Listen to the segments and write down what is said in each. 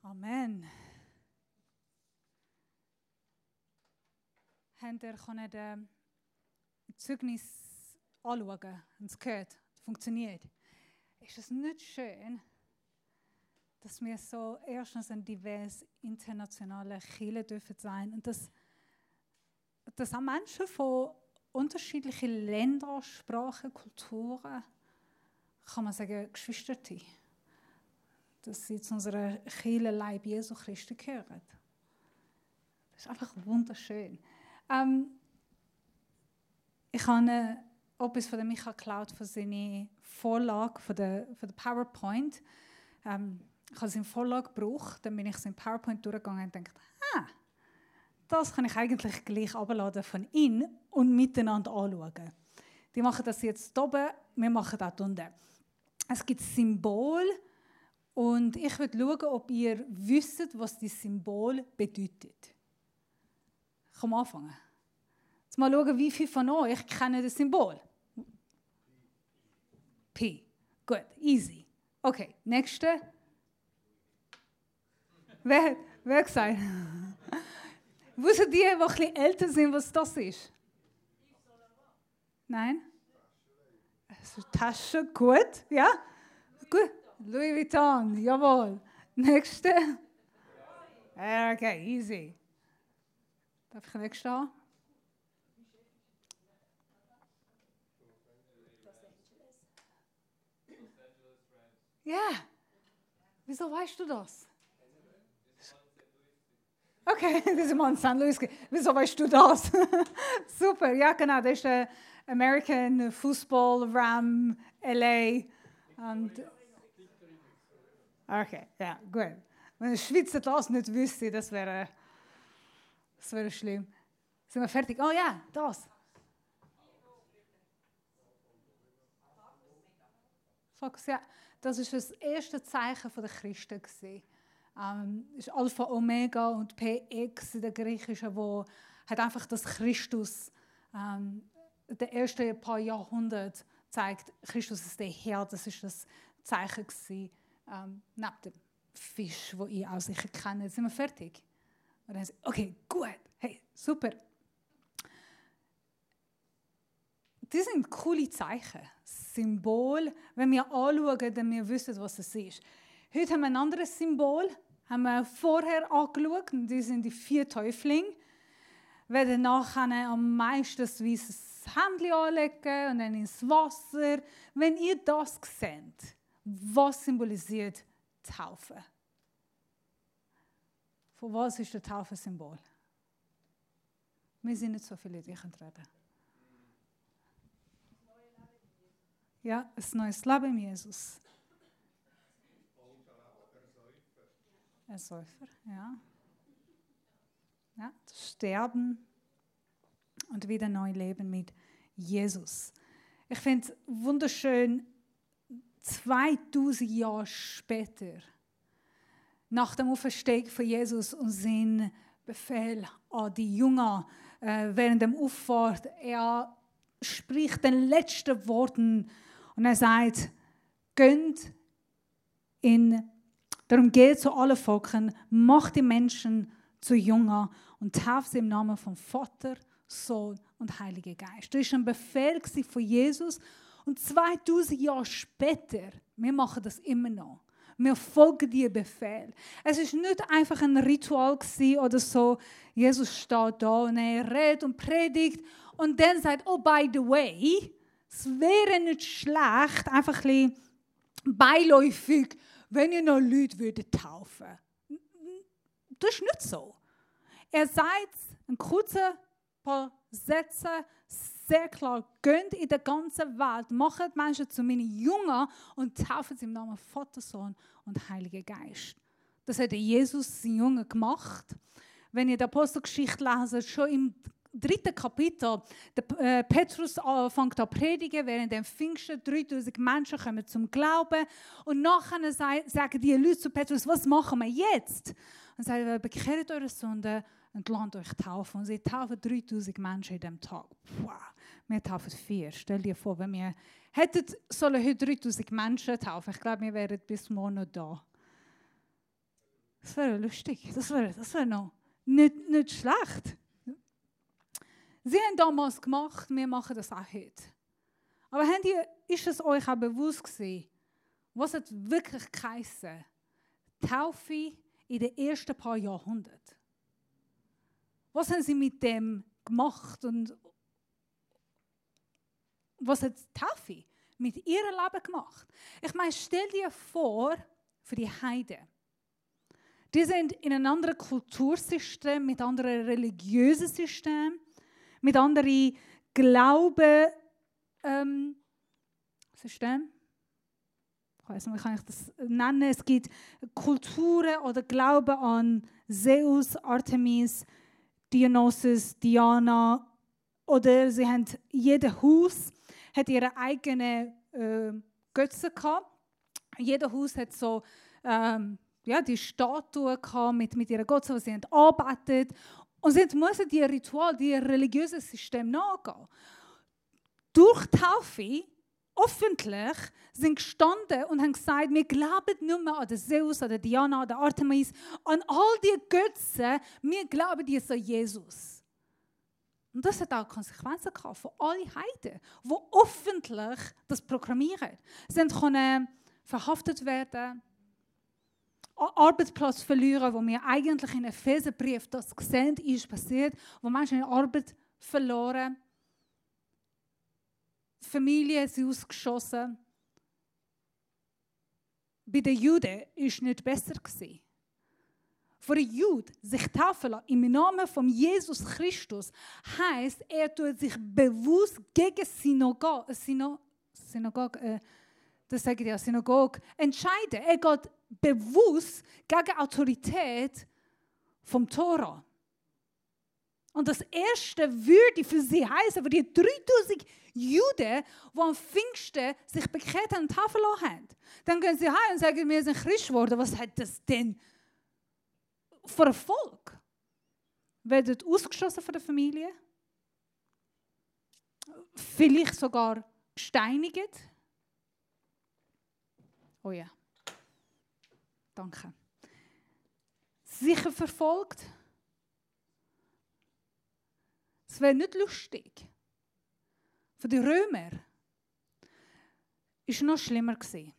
Amen. Habt ihr können Zeugnis anschauen und es gehört, es funktioniert? Ist es nicht schön, dass wir so erstens ein divers internationale Kirche dürfen sein und dass auch Menschen von unterschiedlichen Ländern, Sprachen, Kulturen, kann man sagen, Geschwisterte, dass sie zu unserer Kirche Leib Jesu Christi gehören. Das ist einfach wunderschön. Ich habe etwas von Michael geklaut für seine Vorlage, für den PowerPoint. Ich habe seine Vorlage gebraucht, dann bin ich so in PowerPoint durchgegangen und dachte, das kann ich eigentlich gleich abladen von ihm und miteinander anschauen. Die machen das jetzt hier oben, wir machen das hier unten. Es gibt Symbole und ich würde schauen, ob ihr wisst, was dieses Symbol bedeutet. Ich kann anfangen. Jetzt mal schauen, wie viele von euch kennen das Symbol. Pi. Gut, easy. Okay, nächste. Wer hat gesagt? Wissen die, die ein bisschen älter sind, was das ist? Nein? Tasche, gut. Ja? Gut. Louis Vuitton, jawohl. Nächste. Okay, easy. Darf ich nächste haben? Ja. Wieso weißt du das? Okay, das ist mal in St. Louis. Wieso weißt du das? Super, ja genau, das ist der American Football Ram LA. Und okay, ja, gut. Wenn ein Schweizer das nicht wüsste, das wäre schlimm. Sind wir fertig? Oh ja, das. Fokus, ja. Das war das erste Zeichen der Christen. Ist Alpha Omega und PX in der Griechischen, wo hat einfach das Christus der ersten paar Jahrhunderte zeigt, Christus ist der Herr, das ist das Zeichen gewesen, neben dem Fisch, wo ihr auch sicher kennt. Jetzt sind wir fertig? Und dann okay, gut, hey, super. Das sind coole Zeichen, Symbol. Wenn wir anschauen, dann wir wissen, was es ist. Heute haben wir ein anderes Symbol, haben wir vorher angeschaut, und die sind die 4 Täuflinge. Wir werden nachher am meisten ein weißes Händchen anlegen und dann ins Wasser. Wenn ihr das seht, was symbolisiert Taufe? Von was ist der Taufe-Symbol? Wir sind nicht so viele, die reden können. Ja, ein neues Leben in Jesus. Ein Säufer, ja. Ja, das Sterben und wieder neu leben mit Jesus. Ich finde es wunderschön, 2000 Jahre später, nach dem Auferstehen von Jesus und sein Befehl an die Jünger während dem Auffahrt, er spricht den letzten Worten und er sagt, darum geht zu allen Völkern, macht die Menschen zu Jüngern und tauft sie im Namen vom Vater, Sohn und Heiligen Geist. Das war ein Befehl von Jesus und 2000 Jahre später, wir machen das immer noch. Wir folgen diesem Befehl. Es war nicht einfach ein Ritual oder so, Jesus steht da und er redet und predigt und dann sagt, oh, by the way, es wäre nicht schlecht, einfach ein bisschen beiläufig, wenn ihr noch Leute taufen würdet. Das ist nicht so. Er sagt in kurzen paar Sätzen sehr klar, geht in der ganzen Welt, macht Menschen zu meinen Jüngern und taufen sie im Namen Vater, Sohn und Heiliger Geist. Das hat Jesus, sein Jünger, gemacht. Wenn ihr die Apostelgeschichte lesen, schon im 3. Kapitel, der Petrus fängt an zu predigen, während dem Pfingsten 3000 Menschen kommen zum Glauben. Und nachher sagen die Leute zu Petrus, was machen wir jetzt? Und sagen, bekehrt eure Sünden und lasst euch taufen. Und sie taufen 3000 Menschen in diesem Tag. Wow, wir taufen 4. Stell dir vor, wenn wir hätten sollen heute 3000 Menschen taufen, ich glaube, wir wären bis morgen noch da. Das wäre lustig. Das wäre noch nicht schlecht. Sie haben damals gemacht, wir machen das auch heute. Aber ist es euch auch bewusst gewesen, was hat wirklich geheissen? Taufe in den ersten paar Jahrhunderten. Was haben sie mit dem gemacht und was hat Taufe mit ihrem Leben gemacht? Ich meine, stell dir vor, für die Heiden. Die sind in einem anderen Kultursystem, mit anderen religiösen Systemen, mit anderen Glauben, System. Ich weiß nicht, wie kann ich das nennen? Es gibt Kulturen oder Glauben an Zeus, Artemis, Dionysus, Diana. Oder sie haben, jedes Haus hat ihre eigenen Götzen gehabt. Jedes Haus hat so die Statuen gehabt mit ihren Götzen, die sie haben arbeitet. Und sie mussten die Ritual, die religiöse System nachgehen. Durch Taufe öffentlich sind gestanden und haben gesagt, wir glauben nicht mehr an den Zeus, an den Diana, an den Artemis, an all die Götzen, wir glauben jetzt an Jesus. Und das hat auch Konsequenzen gehabt für alle Heiden, die öffentlich das proklamieren. Sie konnten verhaftet werden, Arbeitsplatz verlieren, wo wir eigentlich in Epheserbrief das gesehen ist passiert, wo Menschen ihre Arbeit verloren, Familie ist ausgeschossen. Bei den Juden war es nicht besser. Für einen Juden sich taufen lassen im Namen von Jesus Christus heisst, er tut sich bewusst gegen Synagoge entscheiden. Er geht bewusst gegen Autorität vom Tora. Und das erste würde für sie heißen, für die 3000 Juden, die am Pfingsten sich bekehrt haben und taufen lassen haben. Dann gehen sie heim und sagen, wir sind Christ geworden. Was hat das denn für ein Volk? Werden ausgeschlossen von der Familie? Vielleicht sogar gesteinigt? Oh ja. Danke. Sicher verfolgt? Es wäre nicht lustig. Für die Römer war es noch schlimmer.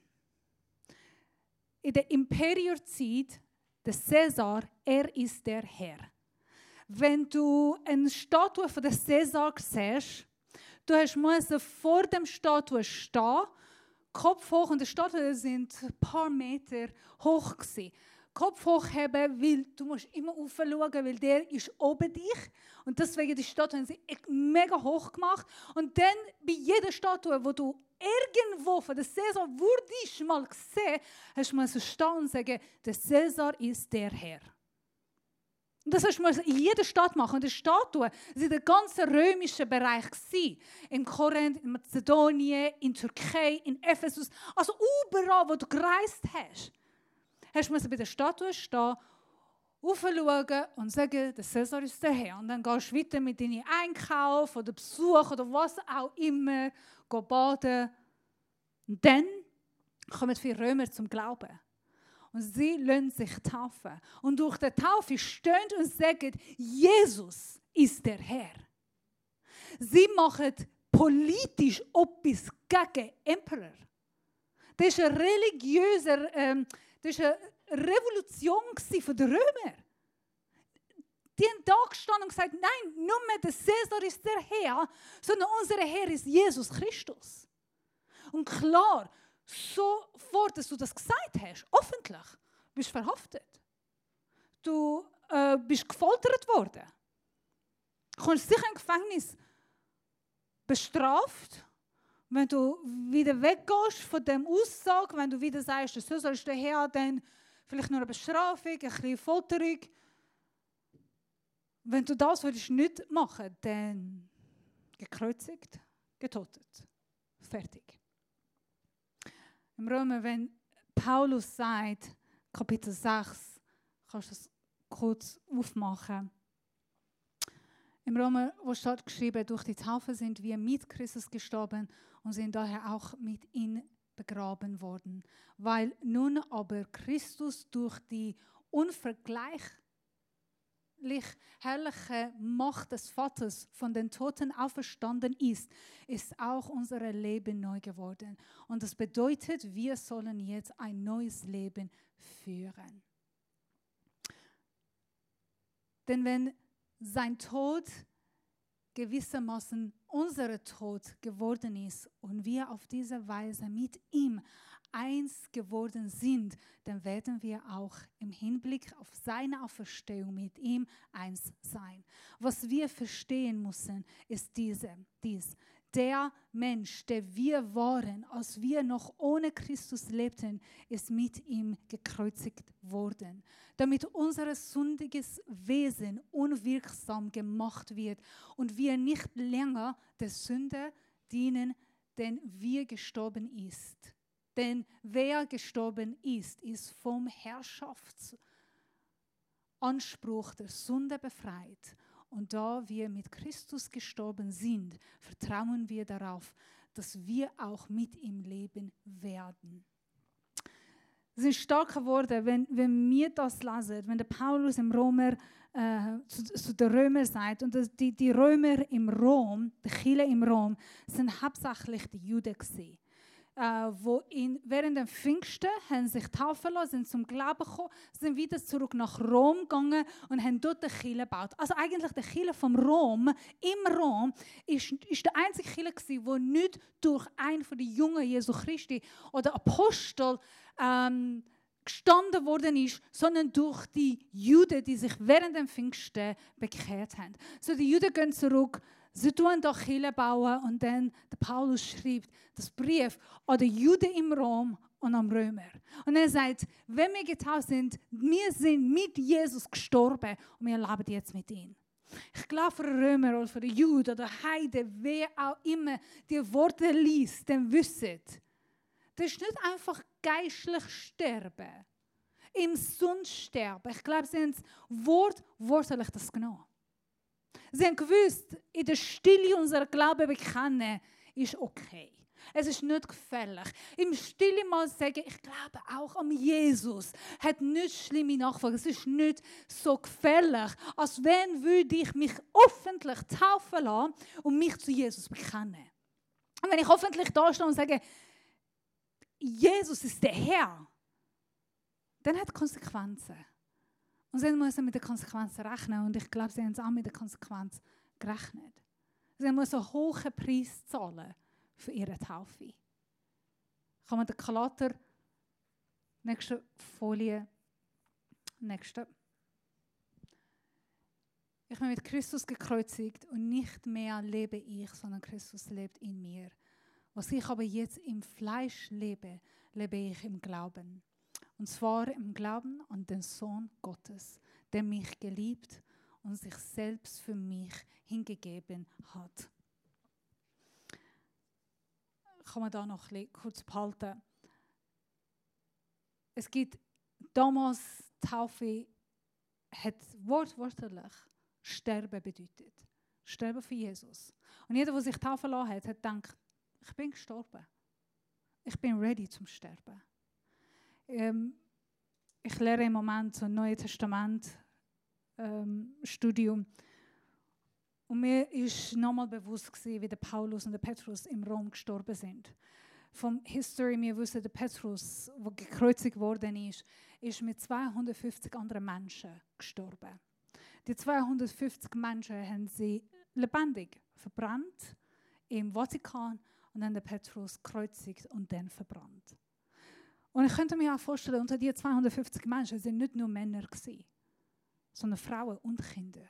In der Imperiozeit, der Caesar, er ist der Herr. Wenn du eine Statue von der Caesar siehst, musst vor dem Statue stehen, Kopf hoch, und die Statuen sind ein paar Meter hoch gewesen. Kopf hochheben, weil du musst immer aufschauen, weil der ist oben dich. Und deswegen die Statuen sind mega hoch gemacht. Und dann bei jeder Statue, wo du irgendwo von der Caesar würdest mal sehen, hast du mal so stehen und sagen, der Caesar ist der Herr. Und das hast du in jeder Stadt machen. Und die Statuen waren der ganze römische Bereich. In Korinth, in Mazedonien, in Türkei, in Ephesus. Also überall, wo du gereist hast. Hast du bei der Statue stehen, aufschauen und sagen, der Caesar ist der Herr. Und dann gehst du weiter mit deinem Einkauf oder Besuch oder was auch immer, geh baden. Und dann kommen viele Römer zum Glauben. Und sie lassen sich taufen. Und durch die Taufe stehen und sagen, Jesus ist der Herr. Sie machen politisch etwas gegen Emperor. Das ist ein religiöser Das war eine Revolution von den Römern. Die haben da gestanden und gesagt, nein, nur mehr der Caesar ist der Herr, sondern unser Herr ist Jesus Christus. Und klar, sofort, dass du das gesagt hast, öffentlich, bist du verhaftet. Du bist gefoltert worden. Du kommst sicher im Gefängnis bestraft. Wenn du wieder weggehst von dem Aussage, wenn du wieder sagst, der Caesar ist der Herr, dann vielleicht nur eine Bestrafung, ein bisschen Folterung. Wenn du das würdest nicht machen, dann gekreuzigt, getötet. Fertig. Im Römer, wenn Paulus sagt, Kapitel 6, kannst du das kurz aufmachen. Im Römer, wo steht geschrieben, durch die Taufe sind wir mit Christus gestorben und sind daher auch mit ihm begraben worden. Weil nun aber Christus durch die unvergleichlich herrliche Macht des Vaters von den Toten auferstanden ist, ist auch unser Leben neu geworden. Und das bedeutet, wir sollen jetzt ein neues Leben führen. Denn wenn sein Tod gewissermaßen unser Tod geworden ist und wir auf diese Weise mit ihm eins geworden sind, dann werden wir auch im Hinblick auf seine Auferstehung mit ihm eins sein. Was wir verstehen müssen, ist dies. Der Mensch, der wir waren, als wir noch ohne Christus lebten, ist mit ihm gekreuzigt worden, damit unser sündiges Wesen unwirksam gemacht wird und wir nicht länger der Sünde dienen, denn wir gestorben ist. Denn wer gestorben ist, ist vom Herrschaftsanspruch der Sünde befreit. Und da wir mit Christus gestorben sind, vertrauen wir darauf, dass wir auch mit ihm leben werden. Es sind starke Worte, wenn wir das lesen, wenn der Paulus im Römer zu den Römern sagt, und die Römer im Rom, die Kirche im Rom, sind hauptsächlich die Juden gewesen. Wo während dem Pfingsten haben sich taufen lassen, sind zum Glauben gekommen, sind wieder zurück nach Rom gegangen und haben dort eine Kirche gebaut. Also eigentlich die Kirche vom Rom, im Rom, ist der einzige Kirche gewesen, wo nicht durch einen von den Jungen Jesu Christi oder Apostel gestanden worden ist, sondern durch die Juden, die sich während dem Pfingsten bekehrt haben. So die Juden gehen zurück. Sie tun da Kirche bauen und dann der Paulus schreibt das Brief an die Juden im Rom und am Römer. Und er sagt, wenn wir getauft sind, wir sind mit Jesus gestorben und wir leben jetzt mit ihm. Ich glaube, für die Römer oder für die Juden oder Heiden, wer auch immer die Worte liest, dann wissen, das ist nicht einfach geistlich sterben, im Sund sterben. Ich glaube, sie haben es wortwörtlich das genommen. Sie haben gewusst, in der Stille unser Glaube bekennen ist okay. Es ist nicht gefährlich. Im Stille mal sagen, ich glaube auch an Jesus, hat nicht schlimme Nachfolge. Es ist nicht so gefährlich, als wenn würde ich mich öffentlich taufen lassen und mich zu Jesus bekennen. Und wenn ich öffentlich da stehe und sage, Jesus ist der Herr, dann hat es Konsequenzen. Und sie müssen mit den Konsequenzen rechnen. Und ich glaube, sie haben es auch mit der Konsequenz gerechnet. Sie müssen einen hohen Preis zahlen für ihre Taufe. Kann man den Kalater, nächste Folie, nächste. Ich bin mit Christus gekreuzigt und nicht mehr lebe ich, sondern Christus lebt in mir. Was ich aber jetzt im Fleisch lebe, lebe ich im Glauben. Und zwar im Glauben an den Sohn Gottes, der mich geliebt und sich selbst für mich hingegeben hat. Kann man da noch kurz behalten. Es gibt damals, Taufe hat wortwörtlich Sterben bedeutet. Sterben für Jesus. Und jeder, der sich taufen lassen hat gedacht, ich bin gestorben. Ich bin ready zum Sterben. Ich lehre im Moment so ein Neues Testament Studium. Und mir ist nochmal bewusst gewesen, wie der Paulus und der Petrus im Rom gestorben sind. Vom History, wir wissen, der Petrus, der gekreuzigt worden ist mit 250 anderen Menschen gestorben. Die 250 Menschen haben sie lebendig verbrannt im Vatikan und dann der Petrus gekreuzigt und dann verbrannt. Und ich könnte mir auch vorstellen, unter diesen 250 Menschen sind nicht nur Männer gewesen, sondern Frauen und Kinder.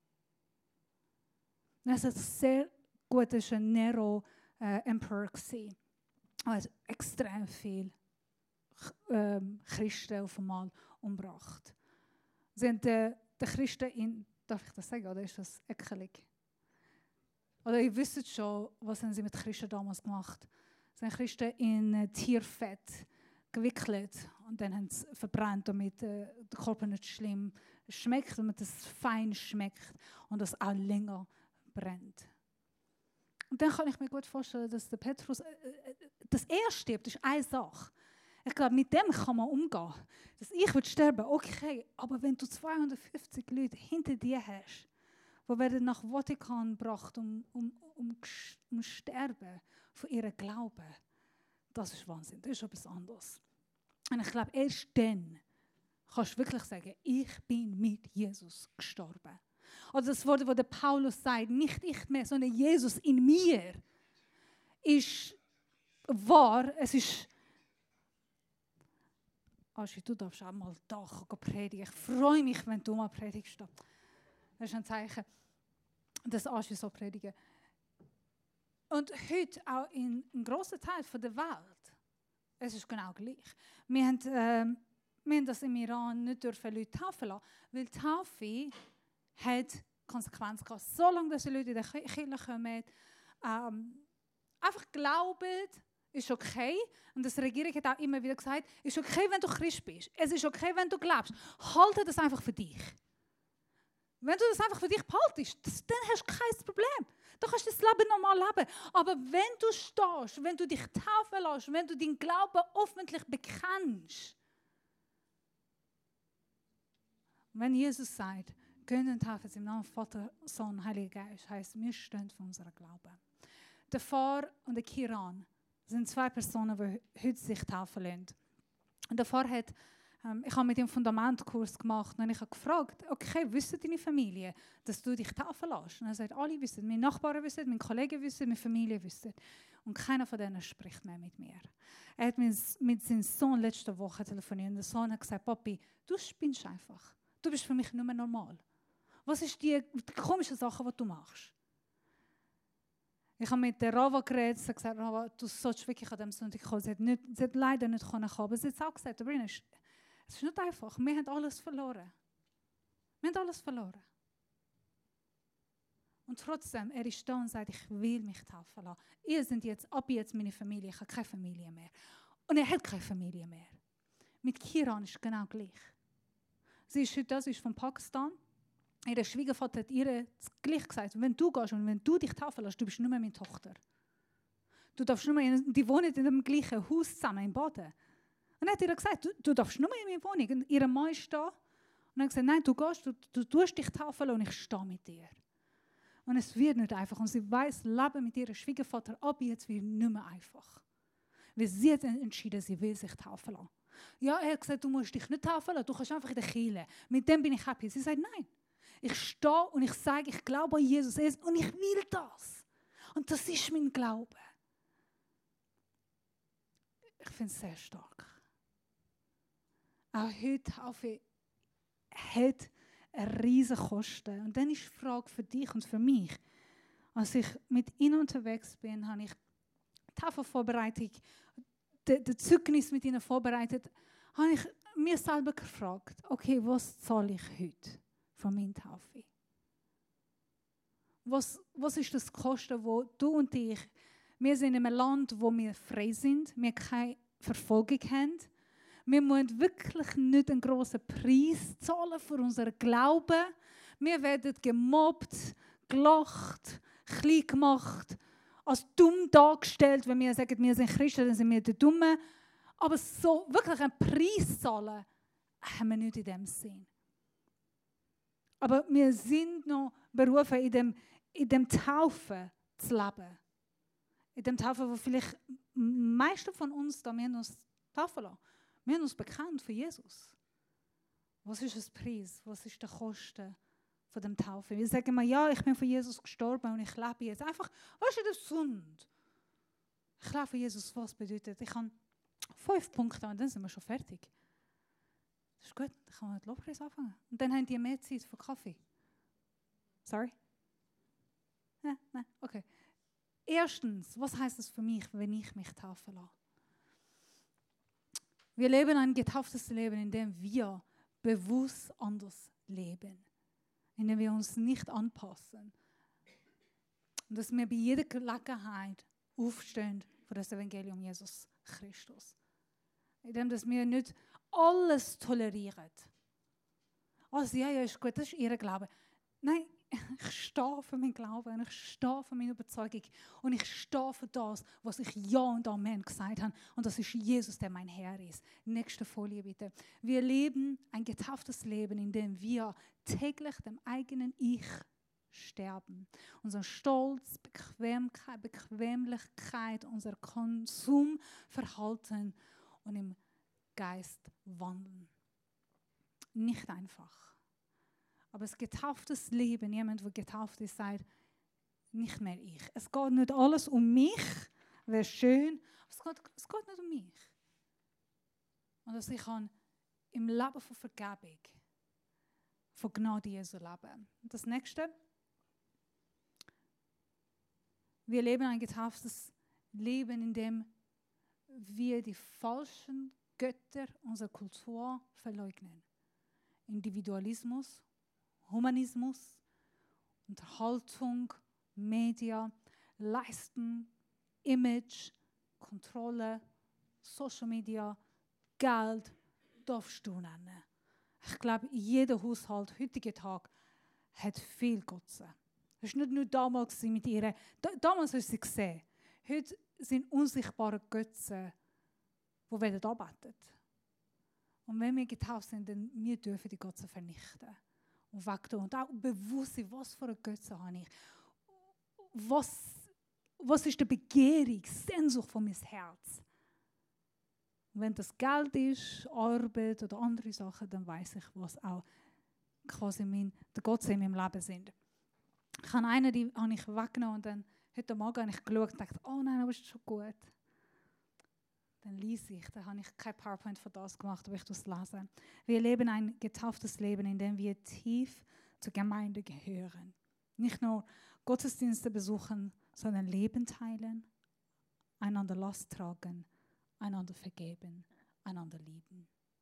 Und es ist sehr gut, es war ein Nero-Emperor gewesen. Er hat extrem viele Christen auf einmal umgebracht. Sie haben die Christen in, darf ich das sagen, oder ist das ekelig? Oder ihr wisst schon, was haben sie mit Christen damals gemacht? Sie haben Christen in Tierfett gewickelt und dann haben sie verbrannt, damit der Körper nicht schlimm schmeckt, damit es fein schmeckt und das auch länger brennt. Und dann kann ich mir gut vorstellen, dass der Petrus, dass er stirbt, ist eine Sache. Ich glaube, mit dem kann man umgehen. Dass ich sterben will, okay, aber wenn du 250 Leute hinter dir hast, die werden nach Vatikan gebracht, um sterben von ihrem Glauben, das ist Wahnsinn, das ist etwas anderes. Und ich glaube, erst dann kannst du wirklich sagen, ich bin mit Jesus gestorben. Oder das Wort, das der Paulus sagt, nicht ich mehr, sondern Jesus in mir, ist wahr. Es ist... Aschi, du darfst auch mal da predigen. Ich freue mich, wenn du mal predigst. Das ist ein Zeichen, dass Aschi so predigen. Und heute auch in einem grossen Teil der Welt, es ist genau gleich. Wir haben das im Iran nicht dürfen Leute taufen lassen, weil die Taufe hat Konsequenzen gehabt. Solange dass die Leute in die Kirche kommen, einfach glauben, ist okay. Und die Regierung hat auch immer wieder gesagt, es ist okay, wenn du Christ bist. Es ist okay, wenn du glaubst. Halte das einfach für dich. Wenn du das einfach für dich behaltest, dann hast du kein Problem. Dann kannst du das Leben normal leben. Aber wenn du stehst, wenn du dich taufen lässt, wenn du deinen Glauben öffentlich bekennst, wenn Jesus sagt, gehen und taufen im Namen Vater, Sohn, Heiliger Geist, heisst, wir stehen für unseren Glauben. Der Pfarrer und der Kiran sind zwei Personen, die heute sich taufen lassen. Und der Pfarrer hat, ich habe mit ihm einen Fundamentkurs gemacht und ich habe gefragt, okay, wissen deine Familie, dass du dich taufen lässt? Und er sagt, alle wissen, meine Nachbarn wissen, meine Kollegen wissen, meine Familie wissen. Und keiner von denen spricht mehr mit mir. Er hat mit seinem Sohn letzte Woche telefoniert und der Sohn hat gesagt, Papi, du spinnst einfach. Du bist für mich nicht mehr normal. Was ist die komische Sache, die du machst? Ich habe mit der Rava geredet, sie hat gesagt, Rava, du sollst wirklich an diesem Sonntag kommen. Sie hat leider nicht kommen, aber sie hat auch gesagt, Sabrina, es ist nicht einfach, wir haben alles verloren. Wir haben alles verloren. Und trotzdem, er ist da und sagt, ich will mich taufen lassen. Ihr seid jetzt, ab jetzt meine Familie, ich habe keine Familie mehr. Und er hat keine Familie mehr. Mit Kiran ist es genau gleich. Sie ist von Pakistan. Ihr Schwiegervater hat ihr gleich gesagt, wenn du gehst und wenn du dich taufen lässt, du bist nicht mehr meine Tochter. Du darfst nicht mehr, die wohnen in dem gleichen Haus zusammen in Baden. Und dann hat ihr gesagt, du darfst nicht mehr in meiner Wohnung. Und ihr Mann ist da. Und er hat gesagt, nein, du gehst, du tust dich taufen lassen und ich stehe mit dir. Und es wird nicht einfach. Und sie weiss, Leben mit ihrem Schwiegervater ab jetzt wird nicht mehr einfach. Weil sie hat entschieden, sie will sich taufen lassen. Ja, er hat gesagt, du musst dich nicht taufen lassen, du kannst einfach in der Kirche. Mit dem bin ich happy. Sie sagt, nein. Ich stehe und ich sage, ich glaube an Jesus und ich will das. Und das ist mein Glaube. Ich finde es sehr stark. Auch heute Taufe hat eine riesige Kosten. Und dann ist die Frage für dich und für mich. Als ich mit ihnen unterwegs bin, habe ich die Taufenvorbereitung, das Zeugnis mit ihnen vorbereitet, habe ich mir selber gefragt, okay, was zahle ich heute von meiner Taufe? Was ist das Kosten, wo du und ich, wir sind in einem Land, wo wir frei sind, wir keine Verfolgung haben. Wir müssen wirklich nicht einen grossen Preis zahlen für unseren Glauben. Wir werden gemobbt, gelacht, klein gemacht, als dumm dargestellt. Wenn wir sagen, wir sind Christen, dann sind wir die Dummen. Aber so wirklich einen Preis zahlen, haben wir nicht in dem Sinn. Aber wir sind noch berufen, in dem Taufen zu leben. In dem Taufen, wo vielleicht die meisten von uns, da wir uns taufen lassen. Wir haben uns bekannt für Jesus. Was ist das Preis? Was ist der Kosten von dem Taufen? Wir sagen immer, ja, ich bin für Jesus gestorben und ich lebe jetzt. Einfach, was ist das Sünde? Ich lebe für Jesus, was bedeutet? Ich habe 5 Punkte und dann sind wir schon fertig. Das ist gut, dann kann man mit Lobpreis anfangen. Und dann haben die mehr Zeit für Kaffee. Sorry? Nein, okay. Erstens, was heißt es für mich, wenn ich mich taufen lasse? Wir leben ein getauftes Leben, in dem wir bewusst anders leben. In dem wir uns nicht anpassen. Und dass wir bei jeder Gelegenheit aufstehen für das Evangelium Jesus Christus. In dem, dass wir nicht alles tolerieren. Also ja, ist gut, das ist ihr Glaube. Nein, ich stehe für meinen Glauben und ich stehe für meine Überzeugung und ich stehe für das, was ich Ja und Amen gesagt habe. Und das ist Jesus, der mein Herr ist. Nächste Folie bitte. Wir leben ein getauftes Leben, in dem wir täglich dem eigenen Ich sterben. Unser Stolz, Bequemlichkeit, unser Konsumverhalten und im Geist wandeln. Nicht einfach. Aber das getauftes Leben, jemand, der getauft ist, sagt, nicht mehr ich. Es geht nicht alles um mich, wäre schön, aber es geht nicht um mich. Und dass ich kann im Leben von Vergebung, von Gnade Jesu leben. Und das Nächste, wir leben ein getauftes Leben, in dem wir die falschen Götter unserer Kultur verleugnen. Individualismus, Humanismus, Unterhaltung, Media, Leisten, Image, Kontrolle, Social Media, Geld, darfst du nennen. Ich glaube, jeder Haushalt heutigen Tag hat viel Götzen. Das war nicht nur damals mit ihr. Damals hast du sie gesehen. Heute sind unsichtbare Götzen, die werden arbeitet. Und wenn wir getauft sind, dann wir dürfen die Götzen vernichten. Und wegtun. Und auch bewusst sein, was für eine Götze habe ich. Was ist die Begehrung, Sehnsucht von meinem Herz? Und wenn das Geld ist, Arbeit oder andere Sachen, dann weiß ich, was auch quasi der Götze in meinem Leben sind. Ich habe eine, die habe ich weggenommen und dann heute Morgen habe ich geschaut und dachte, oh nein, aber ist schon gut. Dann lese ich, da habe ich kein PowerPoint für das gemacht, aber ich das lesen. Wir leben ein getauftes Leben, in dem wir tief zur Gemeinde gehören. Nicht nur Gottesdienste besuchen, sondern Leben teilen, einander Last tragen, einander vergeben, einander lieben.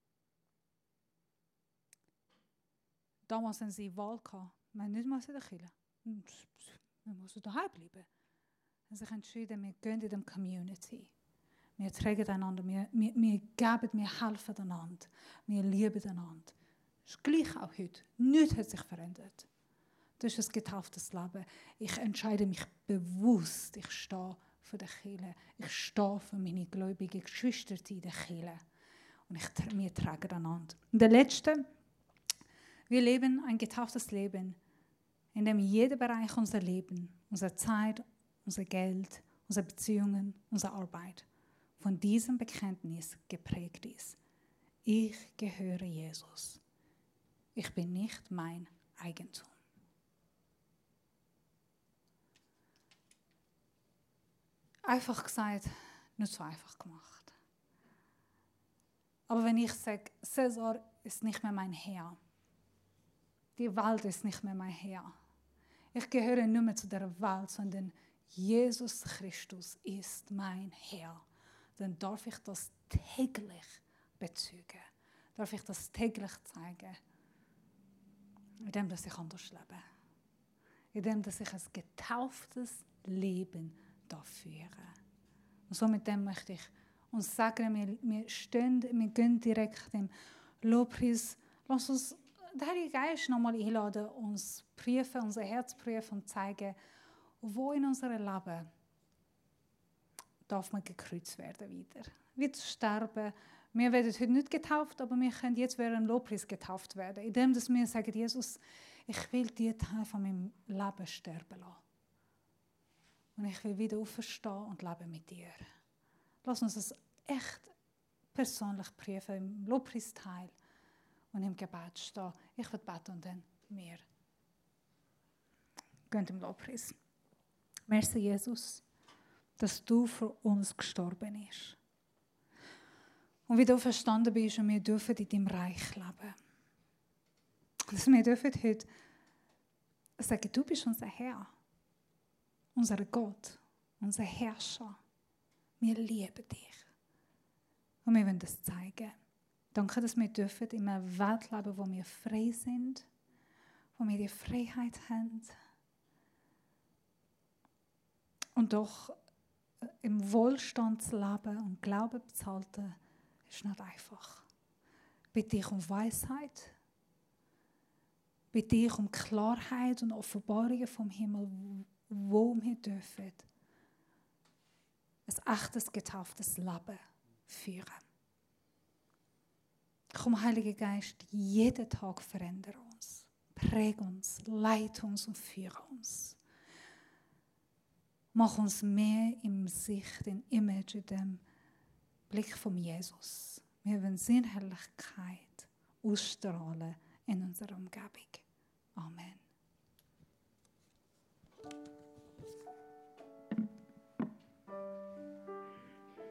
Damals haben sie Wahl gehabt, wir nicht mal in der Kirche. Wir müssen daheim bleiben. Sie haben sich entschieden, wir gehen in die Community. Wir tragen einander, wir geben, wir helfen einander, wir lieben einander. Das ist gleich auch heute. Nichts hat sich verändert. Das ist ein getauftes Leben. Ich entscheide mich bewusst, ich stehe für die Kirche. Ich stehe für meine gläubigen Geschwister in der Kirche. Und wir tragen einander. Und der letzte, wir leben ein getauftes Leben, in dem jeder Bereich unser Leben, unsere Zeit, unser Geld, unsere Beziehungen, unsere Arbeit von diesem Bekenntnis geprägt ist. Ich gehöre Jesus. Ich bin nicht mein Eigentum. Einfach gesagt, nicht so einfach gemacht. Aber wenn ich sage, Cäsar ist nicht mehr mein Herr, die Welt ist nicht mehr mein Herr, ich gehöre nicht mehr zu der Welt, sondern Jesus Christus ist mein Herr, dann darf ich das täglich bezeugen. Darf ich das täglich zeigen, indem dass ich anders lebe. Indem dass ich ein getauftes Leben führen. Und so mit dem möchte ich uns sagen, wir gehen direkt im Lobpreis. Lass uns den Heiligen Geist nochmal einladen, uns prüfen, unser Herz prüfen und zeigen, wo in unserem Leben darf man gekreuzt werden wieder. Wieder sterben. Wir werden heute nicht getauft, aber wir können jetzt während dem Lobpreis getauft werden. Indem dass wir sagen, Jesus, ich will diesen Teil von meinem Leben sterben lassen. Und ich will wieder auferstehen und leben mit dir. Lass uns das echt persönlich prüfen, im Lobpreisteil und im Gebet stehen. Ich will beten und dann wir gehen im Lobpreis. Merci, Jesus, dass du für uns gestorben bist. Und wie du verstanden bist und wir dürfen in deinem Reich leben. Dass wir dürfen heute sagen, du bist unser Herr. Unser Gott, unser Herrscher, wir lieben dich. Und wir wollen das zeigen. Danke, dass wir dürfen in einer Welt leben, wo wir frei sind, wo wir die Freiheit haben. Und doch im Wohlstand zu leben und Glauben zu halten, ist nicht einfach. Bitte ich um Weisheit. bei dich um Klarheit und Offenbarungen vom Himmel, wo wir dürfen ein echtes, getauftes Leben führen. Komm, Heiliger Geist, jeden Tag verändere uns, präge uns, leite uns und führe uns. Mach uns mehr im Sicht, im Image, in dem Blick von Jesus. Wir wollen seine Herrlichkeit ausstrahlen in unserer Umgebung. Amen.